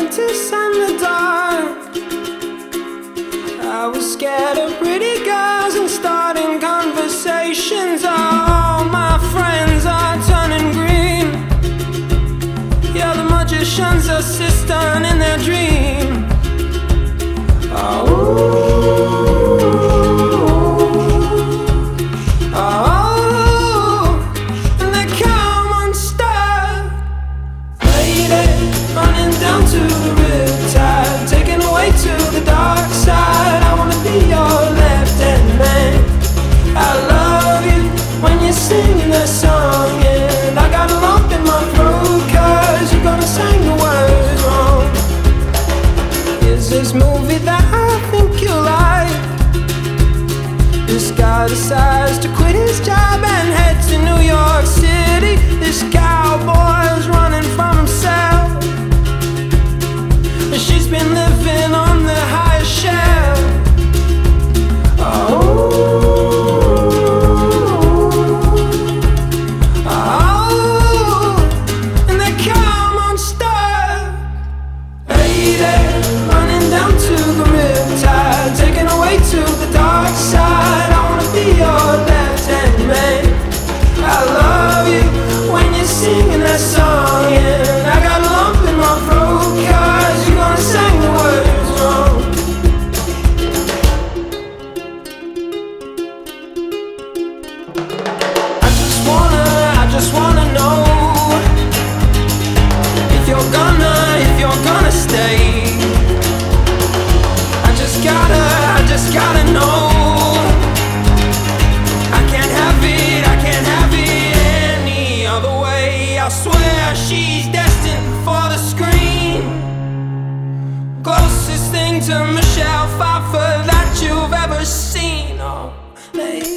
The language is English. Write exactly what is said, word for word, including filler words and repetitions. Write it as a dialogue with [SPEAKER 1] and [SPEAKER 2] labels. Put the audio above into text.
[SPEAKER 1] apprentice and the dark. I was scared of pretty girls and starting conversations. All my friends are turning green. Yeah, the magician's assistant in their dream. Oh. Down to the riptide, taken away to the dark side. I wanna be your left-hand man. I love you when you're singing that song, and I got a lump in my throat 'cause you're gonna sing the words wrong. Is this movie that I think you like? This guy decides to quit his job and head to New York City. This cowboy's running from himself. She's been living on the highest shelf. Oh, oh, and they come unstuck. Lady, running down to the riptide, taken away to the dark side. I wanna be your left-hand man. I love you when you're singing that song, and I got a lump in my throat 'cause you're gonna sing the words wrong. I just wanna, I just wanna know if you're gonna, if you're gonna stay. I just gotta, I just gotta know. I can't have it, I can't have it any other way. I swear she's destined for the screen. Closest thing to Michelle Pfeiffer that you've ever seen. Oh, baby.